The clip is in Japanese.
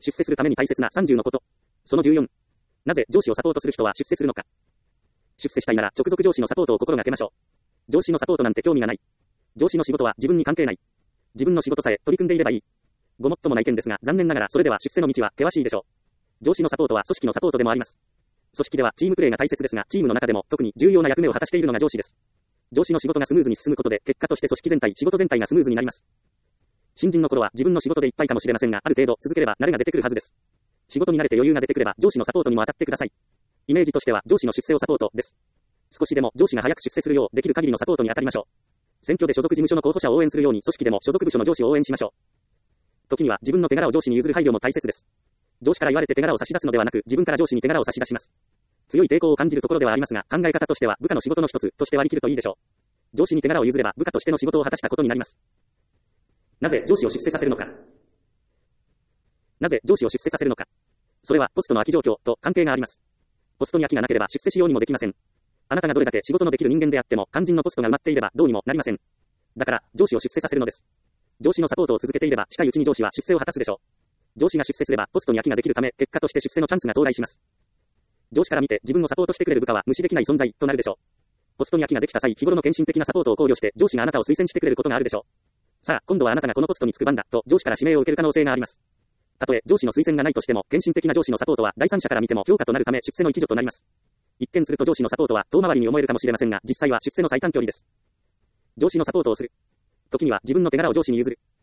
出世するために大切な30のこと。その14。なぜ上司をサポートする人は出世するのか。出世したいなら直属上司のサポートを心がけましょう。上司のサポートなんて興味がない。上司の仕事は自分に関係ない。自分の仕事さえ取り組んでいればいい。ごもっともな意見ですが、残念ながらそれでは出世の道は険しいでしょう。上司のサポートは組織のサポートでもあります。組織ではチームプレーが大切ですが、チームの中でも特に重要な役目を果たしているのが上司です。上司の仕事がスムーズに進むことで、結果として組織全体、仕事全体がスムーズになります。新人の頃は自分の仕事でいっぱいかもしれませんが、ある程度続ければ慣れが出てくるはずです。仕事に慣れて余裕が出てくれば、上司のサポートにも当たってください。イメージとしては上司の出世をサポートです。少しでも上司が早く出世するよう、できる限りのサポートに当たりましょう。選挙で所属事務所の候補者を応援するように、組織でも所属部署の上司を応援しましょう。時には自分の手柄を上司に譲る配慮も大切です。上司から言われて手柄を差し出すのではなく、自分から上司に手柄を差し出します。強い抵抗を感じるところではありますが、考え方としては部下の仕事の一つとして割り切るといいでしょう。上司に手柄を譲れば部下としての仕事を果たしたことになります。なぜ上司を出世させるのか。なぜ上司を出世させるのか。それはポストの空き状況と関係があります。ポストに空きがなければ出世しようにもできません。あなたがどれだけ仕事のできる人間であっても、肝心のポストが埋まっていればどうにもなりません。だから上司を出世させるのです。上司のサポートを続けていれば近いうちに上司は出世を果たすでしょう。上司が出世すればポストに空きができるため、結果として出世のチャンスが到来します。上司から見て自分をサポートしてくれる部下は無視できない存在となるでしょう。ポストに空きができた際、日頃の献身的なサポートを考慮して上司があなたを推薦してくれることがあるでしょう。さあ、今度はあなたがこのポストに就く番だと上司から指名を受ける可能性があります。たとえ上司の推薦がないとしても、献身的な上司のサポートは第三者から見ても評価となるため出世の一助となります。一見すると上司のサポートは遠回りに思えるかもしれませんが、実際は出世の最短距離です。上司のサポートをする。時には自分の手柄を上司に譲る。